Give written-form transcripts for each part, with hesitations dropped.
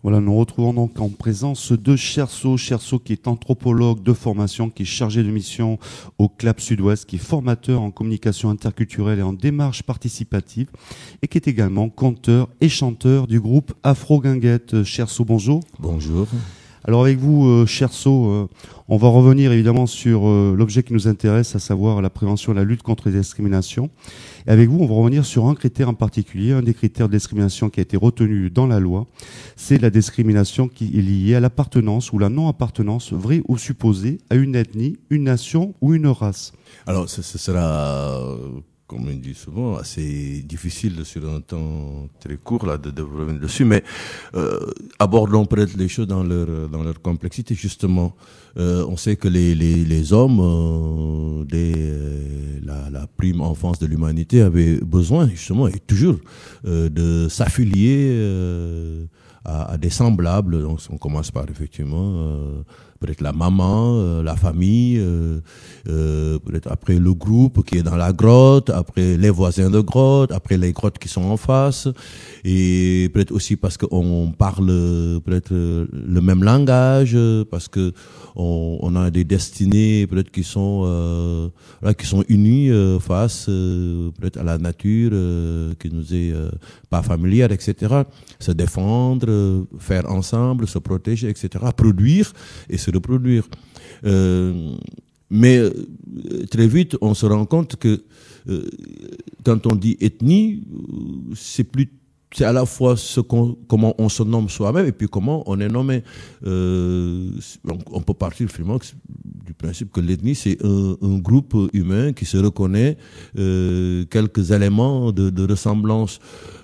Voilà, nous retrouvons donc en présence de Cherso qui est anthropologue de formation, qui est chargé de mission au CLAP Sud-Ouest, qui est formateur en communication interculturelle et en démarche participative, et qui est également conteur et chanteur du groupe Afro Guinguette. Cherso, bonjour. Bonjour. Alors avec vous, Cherso, on va revenir évidemment sur l'objet qui nous intéresse, à savoir la prévention et la lutte contre les discriminations. Et avec vous, on va revenir sur un critère en particulier, un des critères de discrimination qui a été retenu dans la loi, c'est la discrimination qui est liée à l'appartenance ou la non-appartenance, vraie ou supposée, à une ethnie, une nation ou une race. Alors, ce sera, comme on dit souvent, assez difficile sur un temps très court là de revenir dessus, mais abordons peut-être les choses dans leur complexité. Justement, on sait que les hommes dès la prime enfance de l'humanité avaient besoin justement et toujours de s'affilier à des semblables. Donc, on commence par effectivement peut-être la maman, la famille, peut-être après le groupe qui est dans la grotte, après les voisins de grotte, après les grottes qui sont en face, et peut-être aussi parce qu'on parle peut-être le même langage, parce que on a des destinées peut-être qui sont unies face peut-être à la nature qui nous est pas familière, etc. Se défendre, faire ensemble, se protéger, etc. Produire et se reproduire. Mais très vite, on se rend compte que quand on dit ethnie, c'est à la fois comment on se nomme soi-même et puis comment on est nommé. On peut partir finalement du principe que l'ethnie, c'est un groupe humain qui se reconnaît quelques éléments de ressemblance.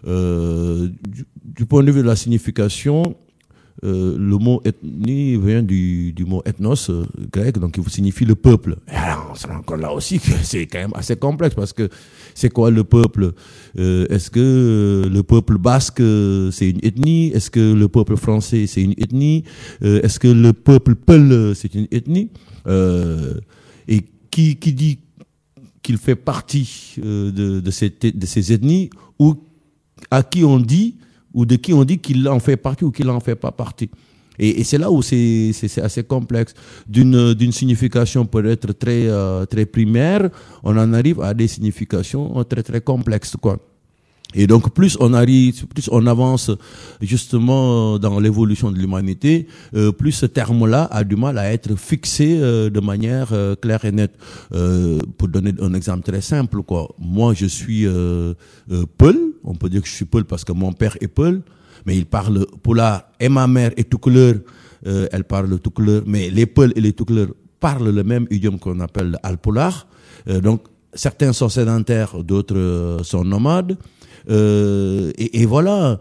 Du point de vue de la signification, le mot ethnie vient du mot ethnos grec, donc il signifie le peuple. Et alors, on se rend compte là aussi que c'est quand même assez complexe, parce que c'est quoi le peuple? Est-ce que le peuple basque c'est une ethnie? Est-ce que le peuple français c'est une ethnie? Est-ce que le peuple peul c'est une ethnie? Et qui dit qu'il fait partie de ces ethnies, ou à qui on dit, ou de qui on dit qu'il en fait partie ou qu'il en fait pas partie. Et c'est là où c'est assez complexe. D'une signification peut-être très primaire, on en arrive à des significations très très complexes, quoi. Et donc plus on avance justement dans l'évolution de l'humanité, plus ce terme-là a du mal à être fixé de manière claire et nette. Pour donner un exemple très simple, quoi. Moi, je suis Peul. On peut dire que je suis Peul parce que mon père est Peul, mais il parle Pulaar, et ma mère est Toucouleur. Elle parle Toucouleur, mais les Peuls et les Toucouleurs parlent le même idiome qu'on appelle le Alpulaar. Donc certains sont sédentaires, d'autres sont nomades. Et voilà,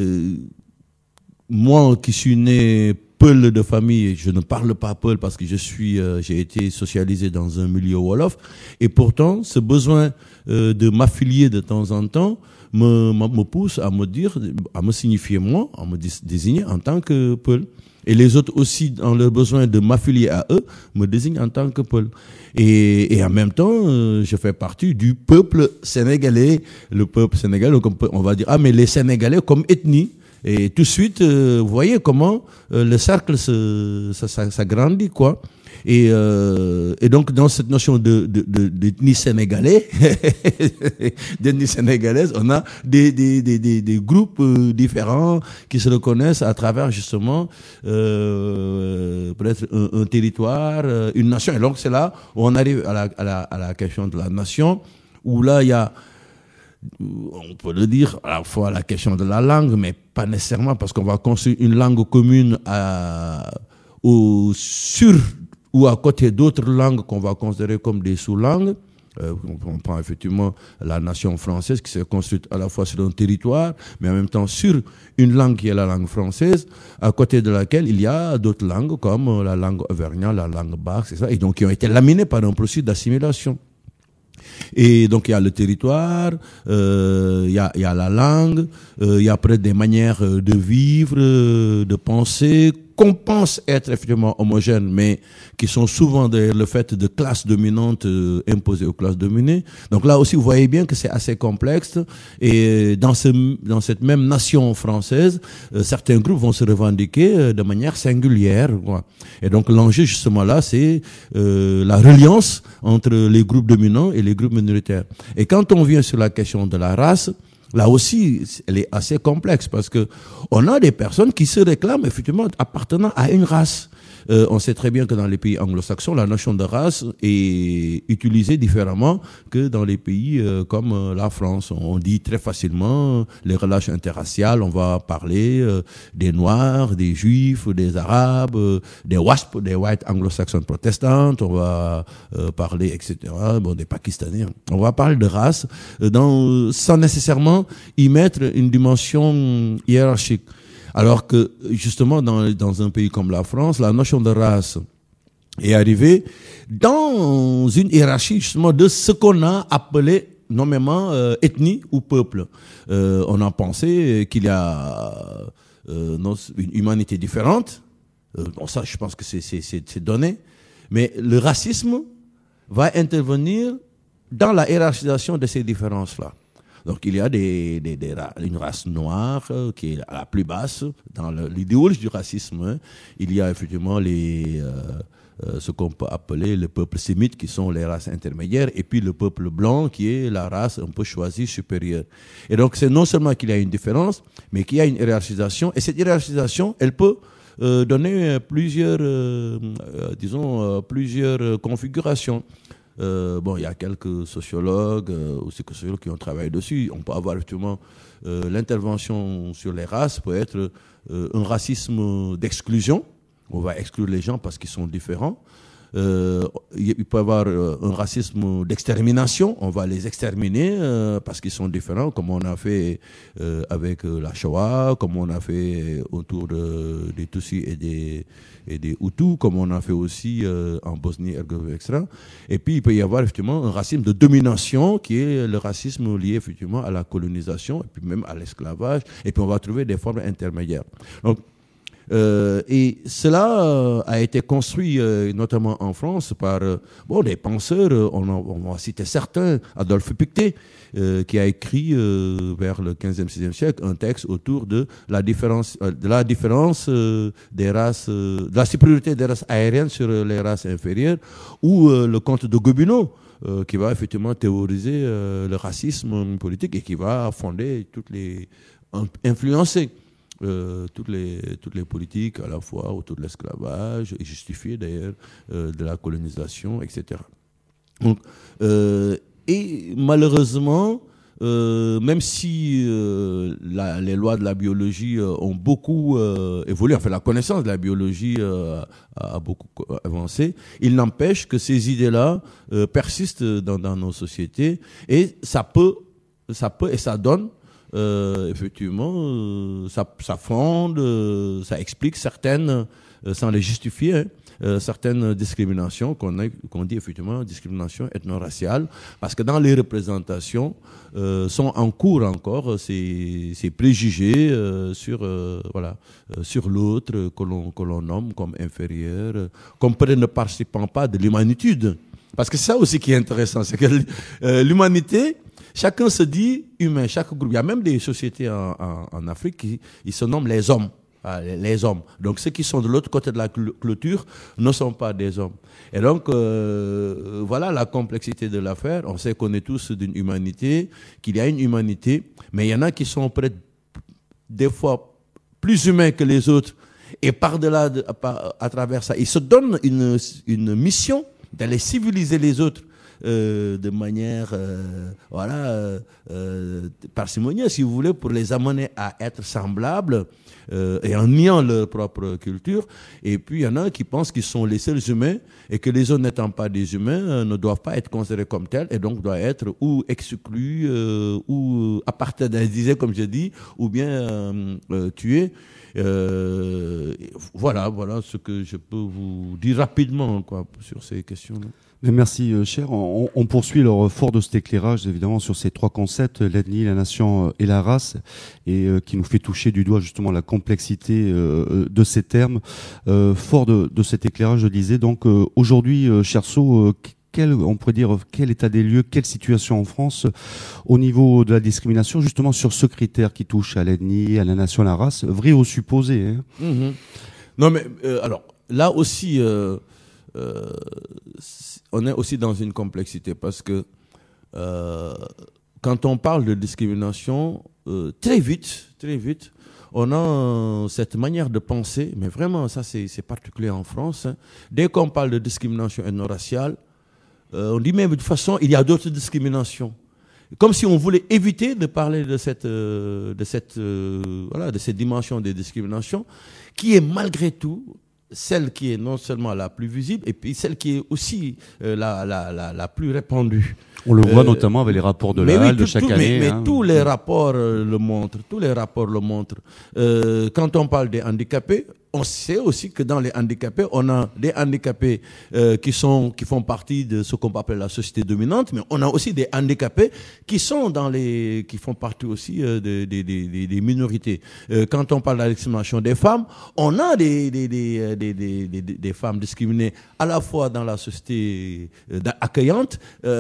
moi qui suis né Peul de famille, je ne parle pas Peul parce que j'ai été socialisé dans un milieu wolof, et pourtant ce besoin de m'affilier de temps en temps me pousse à me signifier moi, à me désigner en tant que Peul. Et les autres aussi, dans leur besoin de m'affilier à eux, me désignent en tant que Peul. Et en même temps, je fais partie du peuple sénégalais. Le peuple sénégalais, donc on va dire, mais les Sénégalais comme ethnie. Et tout de suite, vous voyez comment le cercle s'agrandit, quoi. Et donc dans cette notion d'ethnie sénégalais, d'ethnie sénégalaise, on a des groupes différents qui se reconnaissent à travers justement peut-être un territoire, une nation. Et donc c'est là où on arrive à la question de la nation, où là il y a, on peut le dire, à la fois la question de la langue, mais pas nécessairement, parce qu'on va construire une langue commune sur ou à côté d'autres langues qu'on va considérer comme des sous-langues. On prend effectivement la nation française qui s'est construite à la fois sur un territoire, mais en même temps sur une langue qui est la langue française, à côté de laquelle il y a d'autres langues comme la langue auvergnate, la langue basque, etc., et donc qui ont été laminées par un processus d'assimilation. Et donc il y a le territoire, il y a la langue, il y a après des manières de vivre, de penser qu'on pense être effectivement homogènes, mais qui sont souvent derrière le fait de classes dominantes imposées aux classes dominées. Donc là aussi, vous voyez bien que c'est assez complexe. Et dans cette même nation française, certains groupes vont se revendiquer de manière singulière, quoi. Et donc l'enjeu justement là, c'est la reliance entre les groupes dominants et les groupes minoritaires. Et quand on vient sur la question de la race, là aussi, elle est assez complexe parce que on a des personnes qui se réclament effectivement appartenant à une race. On sait très bien que dans les pays anglo-saxons, la notion de race est utilisée différemment que dans les pays comme la France. On dit très facilement les relations interraciales, on va parler des Noirs, des Juifs, des Arabes, des WASP, des White Anglo-Saxon Protestants, on va parler, etc., bon, des Pakistanais. On va parler de race sans nécessairement y mettre une dimension hiérarchique. Alors que, justement, dans un pays comme la France, la notion de race est arrivée dans une hiérarchie, justement, de ce qu'on a appelé nommément ethnie ou peuple. On a pensé qu'il y a une humanité différente. Bon, ça, je pense que c'est donné. Mais le racisme va intervenir dans la hiérarchisation de ces différences-là. Donc il y a une race noire qui est à la plus basse dans l'idéologie du racisme. Hein. Il y a effectivement ce qu'on peut appeler le peuple sémite qui sont les races intermédiaires et puis le peuple blanc qui est la race un peu choisie supérieure. Et donc c'est non seulement qu'il y a une différence, mais qu'il y a une hiérarchisation. Et cette hiérarchisation, elle peut donner plusieurs configurations. Bon, il y a quelques sociologues ou psychosociologues qui ont travaillé dessus. On peut avoir effectivement l'intervention sur les races peut être un racisme d'exclusion. On va exclure les gens parce qu'ils sont différents. Il peut y avoir un racisme d'extermination. On va les exterminer parce qu'ils sont différents, comme on a fait avec la Shoah, comme on a fait autour des Tutsis et des Hutus, comme on a fait aussi en Bosnie-Herzégovine, etc. Et puis, il peut y avoir effectivement un racisme de domination qui est le racisme lié effectivement à la colonisation et puis même à l'esclavage. Et puis, on va trouver des formes intermédiaires. Donc, et cela a été construit notamment en France par des penseurs, on va citer certains, Adolphe Pictet, qui a écrit vers le 15e, 16e siècle un texte autour de la différence des races, de la supériorité des races aériennes sur les races inférieures, ou le comte de Gobineau, qui va effectivement théoriser le racisme politique et qui va influencer toutes les politiques à la fois autour de l'esclavage et justifier d'ailleurs de la colonisation, etc. Donc, et malheureusement, même si les lois de la biologie ont beaucoup évolué, enfin la connaissance de la biologie a beaucoup avancé, il n'empêche que ces idées-là persistent dans nos sociétés et ça peut et ça donne effectivement, ça fonde, ça explique certaines, sans les justifier, certaines discriminations qu'on dit effectivement discrimination ethno-raciale, parce que dans les représentations sont en cours encore ces préjugés sur l'autre que l'on nomme comme inférieur, comme peut-être ne participant pas de l'humanitude. Parce que c'est ça aussi qui est intéressant, c'est que l'humanité, chacun se dit humain, chaque groupe. Il y a même des sociétés en Afrique qui se nomment les hommes. Les hommes. Donc ceux qui sont de l'autre côté de la clôture ne sont pas des hommes. Et donc voilà la complexité de l'affaire. On sait qu'on est tous d'une humanité, qu'il y a une humanité, mais il y en a qui sont peut-être des fois plus humains que les autres. Et par-delà, à travers ça, ils se donnent une mission d'aller civiliser les autres. De manière parcimonieuse, si vous voulez, pour les amener à être semblables et en niant leur propre culture. Et puis il y en a qui pensent qu'ils sont les seuls humains et que les autres n'étant pas des humains ne doivent pas être considérés comme tels et donc doivent être ou exclus ou appartenalisés, comme je dis, ou bien tués. Voilà ce que je peux vous dire rapidement sur ces questions-là. Mais merci, cher. On poursuit alors fort de cet éclairage, évidemment, sur ces trois concepts, l'ethnie, la nation et la race, et qui nous fait toucher du doigt justement la complexité de ces termes. Fort de cet éclairage, je disais, donc aujourd'hui, Cherceau, on pourrait dire, quel état des lieux, quelle situation en France au niveau de la discrimination, justement sur ce critère qui touche à l'ethnie, à la nation, à la race, vrai ou supposé, hein. Mm-hmm. Non, mais alors, là aussi... on est aussi dans une complexité parce que quand on parle de discrimination, très vite, on a cette manière de penser, mais vraiment, ça c'est particulier en France. Hein. Dès qu'on parle de discrimination ethno-raciale, on dit même de toute façon, il y a d'autres discriminations. Comme si on voulait éviter de parler de cette dimension des discriminations, qui est malgré tout celle qui est non seulement la plus visible, et puis celle qui est aussi la plus répandue. On le voit notamment avec les rapports de l'AL de chaque année. Mais tous les rapports le montrent. Quand on parle des handicapés, on sait aussi que dans les handicapés, on a des handicapés qui font partie de ce qu'on peut appeler la société dominante, mais on a aussi des handicapés qui font partie aussi des minorités. Quand on parle de la discrimination des femmes, on a des femmes discriminées à la fois dans la société accueillante,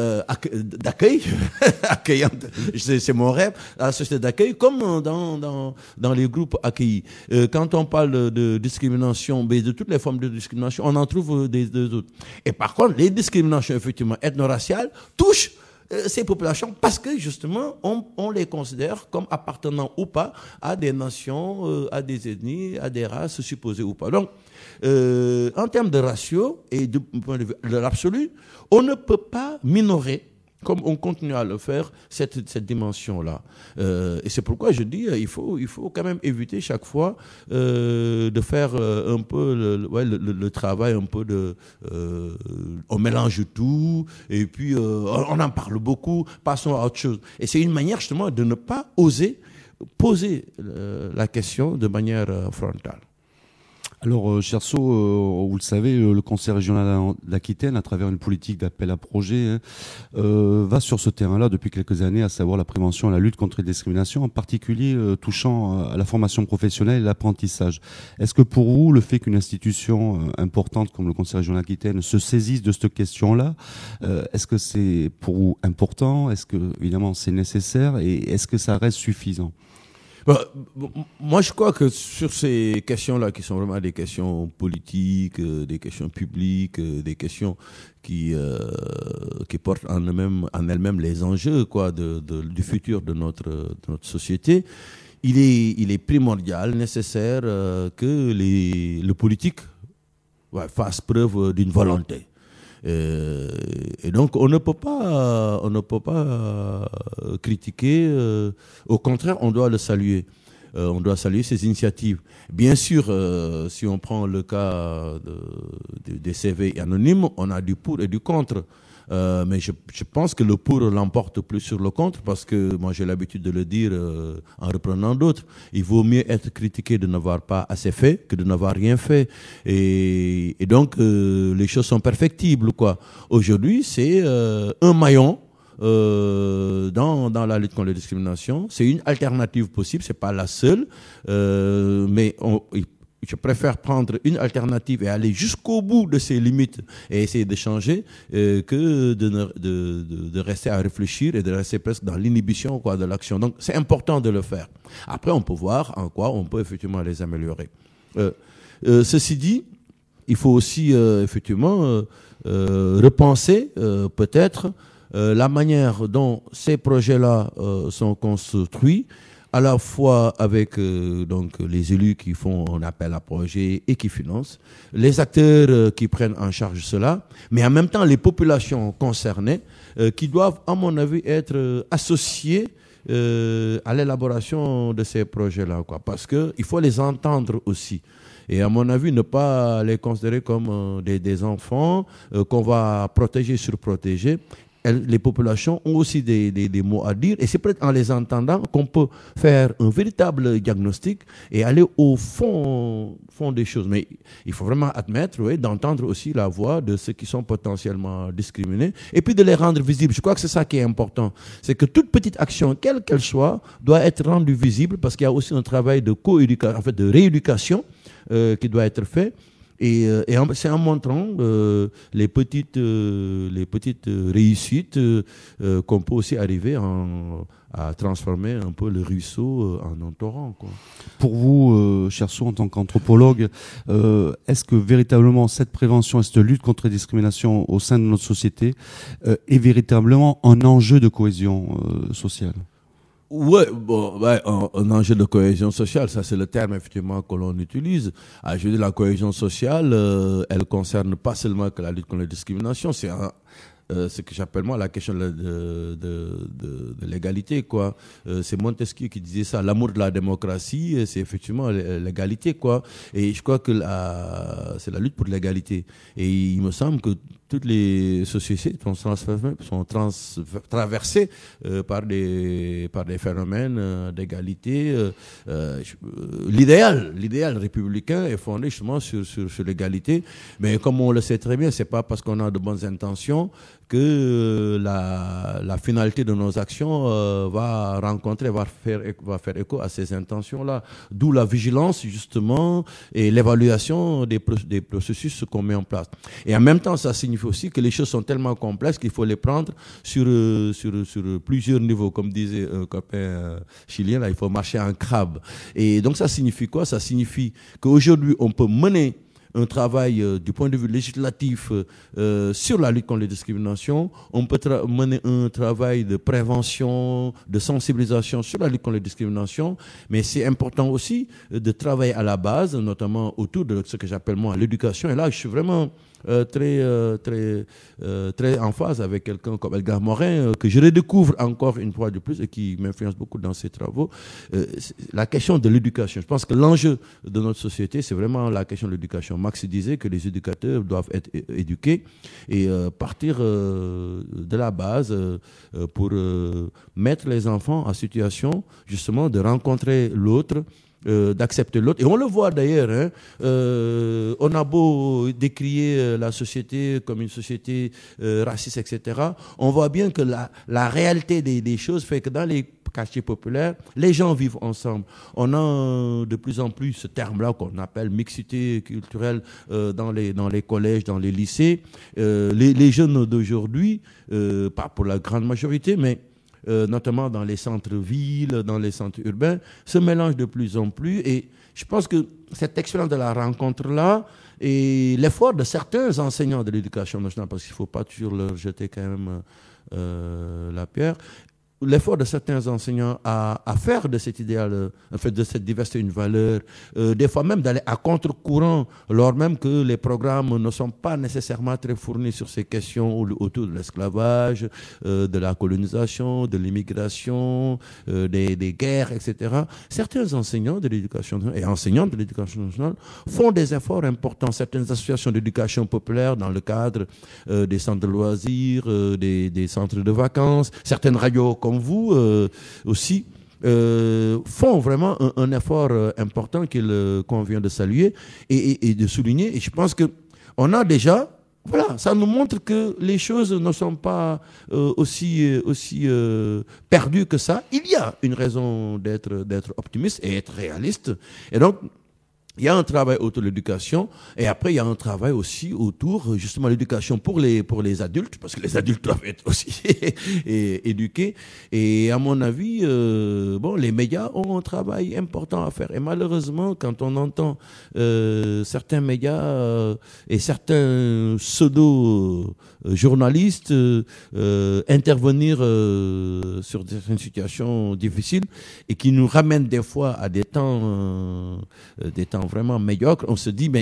accueillante, c'est mon rêve, dans la société d'accueil, comme dans les groupes accueillis. Quand on parle de discrimination, de toutes les formes de discrimination, on en trouve des autres. Et par contre, les discriminations effectivement ethno-raciales touchent ces populations parce que justement, on les considère comme appartenant ou pas à des nations, à des ethnies, à des races supposées ou pas. Donc, en termes de ratio et du point de vue de l'absolu, on ne peut pas minorer, comme on continue à le faire, cette dimension-là. Et c'est pourquoi je dis, il faut quand même éviter chaque fois de faire un peu le travail un peu on mélange tout, et puis on en parle beaucoup, passons à autre chose. Et c'est une manière justement de ne pas oser poser la question de manière frontale. Alors, Cherceau, vous le savez, le Conseil régional d'Aquitaine, à travers une politique d'appel à projet, va sur ce terrain-là depuis quelques années, à savoir la prévention et la lutte contre les discriminations, en particulier touchant à la formation professionnelle et l'apprentissage. Est-ce que pour vous, le fait qu'une institution importante comme le Conseil régional d'Aquitaine se saisisse de cette question-là, est-ce que c'est pour vous important? Est-ce que, évidemment, c'est nécessaire? Et est-ce que ça reste suffisant? Moi, je crois que sur ces questions-là, qui sont vraiment des questions politiques, des questions publiques, des questions qui portent en elles-mêmes les enjeux, du futur de notre société, il est primordial, nécessaire que le politique fasse preuve d'une volonté. Et donc on ne peut pas critiquer. Au contraire, on doit le saluer. On doit saluer ces initiatives. Bien sûr, si on prend le cas des CV anonymes, on a du pour et du contre. Mais je pense que le pour l'emporte plus sur le contre, parce que moi j'ai l'habitude de le dire en reprenant d'autres. Il vaut mieux être critiqué de n'avoir pas assez fait que de n'avoir rien fait. Et donc les choses sont perfectibles, quoi. Aujourd'hui, c'est un maillon dans la lutte contre les discriminations. C'est une alternative possible, c'est pas la seule, mais je préfère prendre une alternative et aller jusqu'au bout de ses limites et essayer de changer que de rester à réfléchir et de rester presque dans l'inhibition de l'action. Donc c'est important de le faire. Après, on peut voir en quoi on peut effectivement les améliorer. Ceci dit, il faut aussi effectivement repenser peut-être la manière dont ces projets-là sont construits, à la fois avec donc les élus qui font un appel à projet et qui financent, les acteurs qui prennent en charge cela, mais en même temps les populations concernées qui doivent, à mon avis, être associées à l'élaboration de ces projets-là, parce que il faut les entendre aussi. Et à mon avis, ne pas les considérer comme des enfants qu'on va protéger, surprotéger. les populations ont aussi des mots à dire, et c'est peut-être en les entendant qu'on peut faire un véritable diagnostic et aller au fond des choses. Mais il faut vraiment admettre, oui, d'entendre aussi la voix de ceux qui sont potentiellement discriminés, et puis de les rendre visibles. Je crois que c'est ça qui est important. C'est que toute petite action, quelle qu'elle soit, doit être rendue visible, parce qu'il y a aussi un travail de co-éducation, en fait de rééducation qui doit être fait. Et c'est en montrant les petites réussites qu'on peut aussi arriver à transformer un peu le ruisseau en un torrent, quoi. Pour vous, Cherso, en tant qu'anthropologue, est-ce que véritablement cette prévention et cette lutte contre les discriminations au sein de notre société est véritablement un enjeu de cohésion sociale? Ouais, bon, ouais, un enjeu de cohésion sociale, ça c'est le terme effectivement que l'on utilise. Je veux dire, la cohésion sociale, elle concerne pas seulement que la lutte contre les discriminations, c'est ce que j'appelle moi la question de l'égalité, quoi. C'est Montesquieu qui disait ça. L'amour de la démocratie, c'est effectivement l'égalité, quoi. Et je crois que c'est la lutte pour l'égalité. Et il me semble que toutes les sociétés sont traversées par des phénomènes d'égalité. L'idéal républicain est fondé justement sur l'égalité. Mais comme on le sait très bien, c'est pas parce qu'on a de bonnes intentions que la finalité de nos actions va faire écho à ces intentions-là. D'où la vigilance, justement, et l'évaluation des processus qu'on met en place. Et en même temps, ça signifie aussi que les choses sont tellement complexes qu'il faut les prendre sur plusieurs niveaux. Comme disait un copain chilien, là, il faut marcher en crabe. Et donc, ça signifie quoi? Ça signifie qu'aujourd'hui, on peut mener un travail du point de vue législatif sur la lutte contre les discriminations. On peut mener un travail de prévention, de sensibilisation sur la lutte contre les discriminations. Mais c'est important aussi de travailler à la base, notamment autour de ce que j'appelle moi l'éducation. Et là, je suis vraiment très en phase avec quelqu'un comme Edgar Morin, que je redécouvre encore une fois de plus et qui m'influence beaucoup dans ses travaux. La question de l'éducation. Je pense que l'enjeu de notre société, c'est vraiment la question de l'éducation. Marx disait que les éducateurs doivent être éduqués et partir de la base pour mettre les enfants en situation justement de rencontrer l'autre, d'accepter l'autre. Et on le voit d'ailleurs, hein, on a beau décrier la société comme une société raciste, etc. On voit bien que la réalité des choses fait que dans les quartiers populaires, les gens vivent ensemble. On a de plus en plus ce terme-là qu'on appelle mixité culturelle dans les collèges, dans les lycées. Les jeunes d'aujourd'hui, pas pour la grande majorité, mais notamment dans les centres-villes, dans les centres urbains, se mélangent de plus en plus. Et je pense que cette expérience de la rencontre-là et l'effort de certains enseignants de l'éducation nationale, parce qu'il ne faut pas toujours leur jeter quand même la pierre, l'effort de certains enseignants à faire de cet idéal, en fait, de cette diversité une valeur, des fois même d'aller à contre-courant, lors même que les programmes ne sont pas nécessairement très fournis sur ces questions autour de l'esclavage, de la colonisation, de l'immigration, des guerres, etc. Certains enseignants de l'éducation et enseignantes de l'éducation nationale font des efforts importants. Certaines associations d'éducation populaire dans le cadre des centres de loisirs, des centres de vacances, certaines radios comme vous aussi font vraiment un effort important qu'il convient de saluer et de souligner. Et je pense que on a déjà, voilà, ça nous montre que les choses ne sont pas aussi perdues que ça. Il y a une raison d'être optimiste et être réaliste. Et donc, il y a un travail autour de l'éducation et après il y a un travail aussi autour justement de l'éducation pour les adultes, parce que les adultes doivent être aussi éduqués. Et à mon avis, les médias ont un travail important à faire. Et malheureusement, quand on entend certains médias et certains pseudo-journalistes intervenir sur certaines situations difficiles et qui nous ramènent des fois à des temps vraiment médiocre, on se dit, mais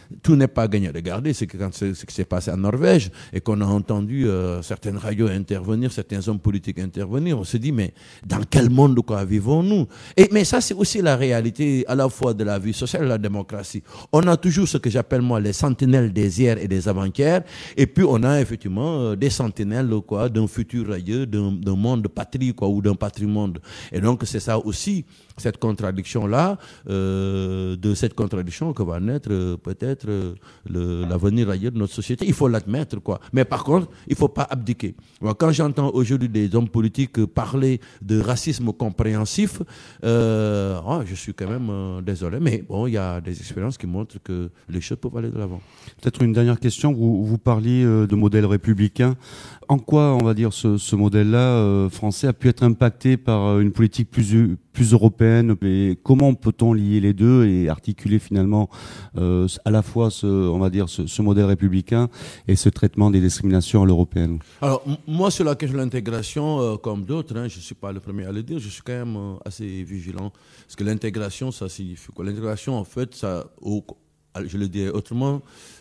tout n'est pas gagné. Regardez ce qui s'est passé en Norvège et qu'on a entendu certaines radios intervenir, certains hommes politiques intervenir. On se dit, mais dans quel monde quoi vivons-nous? Mais ça, c'est aussi la réalité à la fois de la vie sociale et de la démocratie. On a toujours ce que j'appelle moi les sentinelles des hier et des avant-hier, et puis on a effectivement des sentinelles quoi d'un futur radieux, d'un monde de patrie quoi ou d'un patrimoine. Et donc c'est ça aussi, cette contradiction-là, de cette contradiction que va naître peut-être l'avenir ailleurs de notre société. Il faut l'admettre, quoi. Mais par contre, il ne faut pas abdiquer. Moi, quand j'entends aujourd'hui des hommes politiques parler de racisme compréhensif, je suis quand même désolé. Mais bon, il y a des expériences qui montrent que les choses peuvent aller de l'avant. Peut-être une dernière question. Vous parliez de modèle républicain. En quoi, on va dire, ce modèle-là français a pu être impacté par une politique plus européenne, et comment peut-on lier les deux et articuler finalement à la fois ce modèle républicain et ce traitement des discriminations à l'européenne? Alors moi sur la question de l'intégration, comme d'autres, je suis pas le premier à le dire, je suis quand même assez vigilant parce que l'intégration, ça signifie quoi? L'intégration en fait, ça, je le dirais autrement,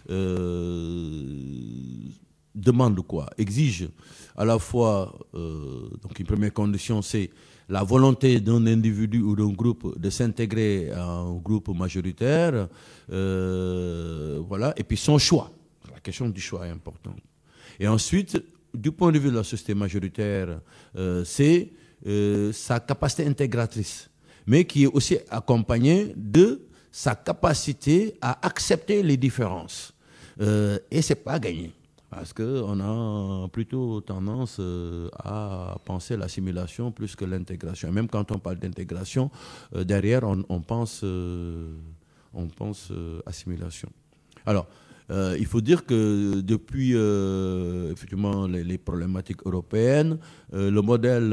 demande quoi? Exige à la fois, donc une première condition, c'est la volonté d'un individu ou d'un groupe de s'intégrer à un groupe majoritaire, voilà, et puis son choix. La question du choix est importante. Et ensuite, du point de vue de la société majoritaire, c'est sa capacité intégratrice, mais qui est aussi accompagnée de sa capacité à accepter les différences. Et c'est pas gagné. Parce qu'on a plutôt tendance à penser l'assimilation plus que l'intégration. Même quand on parle d'intégration, derrière, on pense assimilation. Alors, il faut dire que depuis effectivement les problématiques européennes, le modèle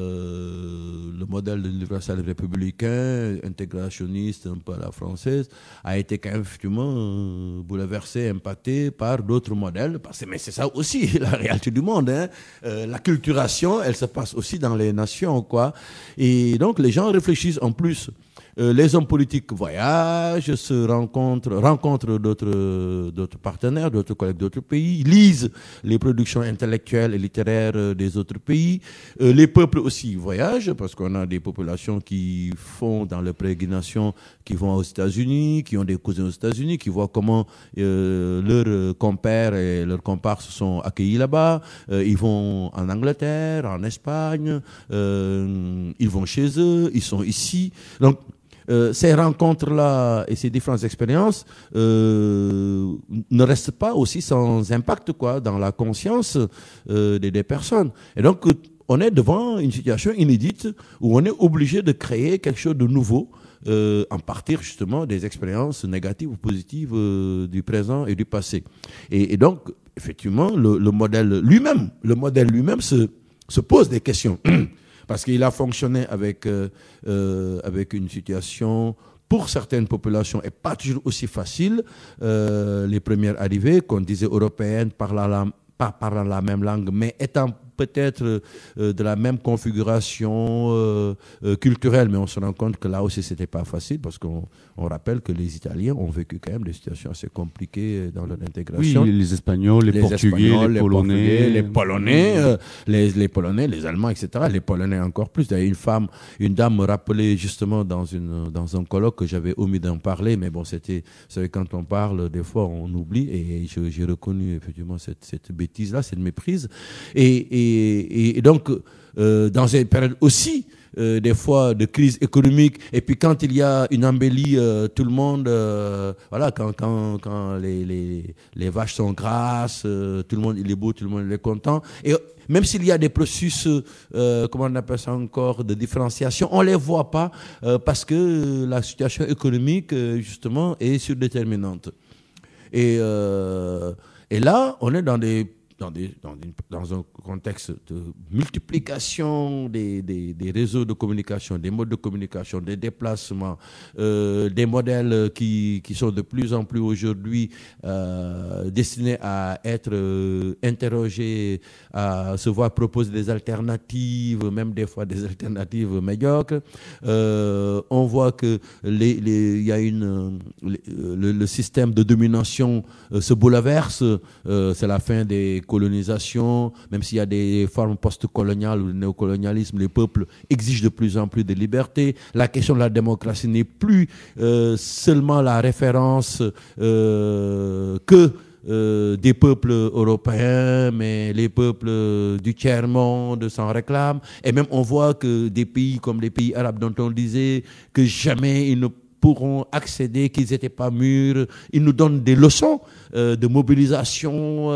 de l'universal républicain, intégrationniste, un peu à la française, a été quand même effectivement bouleversé, impacté par d'autres modèles. Mais c'est ça aussi la réalité du monde. L'acculturation, elle se passe aussi dans les nations, quoi. Et donc les gens réfléchissent en plus. Les hommes politiques voyagent, se rencontrent d'autres partenaires, d'autres collègues d'autres pays, lisent les productions intellectuelles et littéraires des autres pays. Les peuples aussi voyagent parce qu'on a des populations qui font dans leur pérégrination, qui vont aux États-Unis, qui ont des cousins aux États-Unis, qui voient comment leurs compères et leurs comparses sont accueillis là-bas. Ils vont en Angleterre, en Espagne, ils vont chez eux, ils sont ici. Donc ces rencontres-là et ces différentes expériences ne restent pas aussi sans impact quoi dans la conscience des personnes. Et donc on est devant une situation inédite où on est obligé de créer quelque chose de nouveau en partir justement des expériences négatives ou positives du présent et du passé. Et donc effectivement le modèle lui-même se pose des questions. Parce qu'il a fonctionné avec une situation, pour certaines populations, et pas toujours aussi facile. Les premières arrivées, qu'on disait européennes, pas parlant la même langue, mais étant peut-être de la même configuration culturelle, mais on se rend compte que là aussi c'était pas facile parce qu'on rappelle que les Italiens ont vécu quand même des situations assez compliquées dans leur intégration. Oui, les Espagnols, les Portugais, les Polonais, les Polonais, les Allemands, etc. Les Polonais encore plus. D'ailleurs, une dame me rappelait justement dans un colloque que j'avais omis d'en parler, mais bon, vous savez, quand on parle, des fois on oublie, et j'ai reconnu effectivement cette bêtise-là, cette méprise. Et donc, dans une période aussi, des fois, de crise économique, et puis quand il y a une embellie, tout le monde, voilà, quand les vaches sont grasses, tout le monde il est beau, tout le monde il est content. Et même s'il y a des processus, comment on appelle ça encore, de différenciation, on les voit pas parce que la situation économique, justement, est surdéterminante. Et là, on est dans des dans un contexte de multiplication des réseaux de communication, des modes de communication, des déplacements, des modèles qui sont de plus en plus aujourd'hui destinés à être interrogés, à se voir proposer des alternatives, même des fois des alternatives médiocres. On voit que il y a le système de domination se bouleverse. C'est la fin des colonisations, même s'il y a des formes post-coloniales ou néocolonialisme, les peuples exigent de plus en plus de liberté. La question de la démocratie n'est plus seulement la référence des peuples européens, mais les peuples du tiers-monde s'en réclament. Et même on voit que des pays comme les pays arabes dont on disait que jamais ils ne pourront accéder, qu'ils n'étaient pas mûrs. Ils nous donnent des leçons de mobilisation,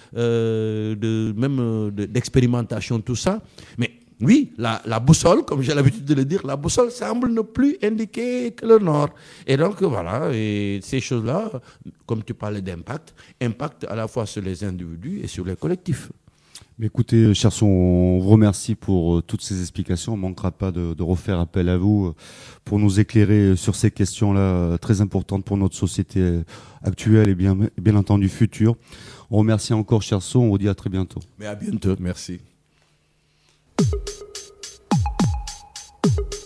d'expérimentation, tout ça. Mais oui, la boussole, comme j'ai l'habitude de le dire, la boussole semble ne plus indiquer que le nord. Et donc voilà, et ces choses-là, comme tu parlais d'impact, impactent à la fois sur les individus et sur les collectifs. Mais écoutez, Cherson, on vous remercie pour toutes ces explications. On ne manquera pas de refaire appel à vous pour nous éclairer sur ces questions-là très importantes pour notre société actuelle et bien entendu future. On remercie encore Cherson, on vous dit à très bientôt. Mais à bientôt, merci.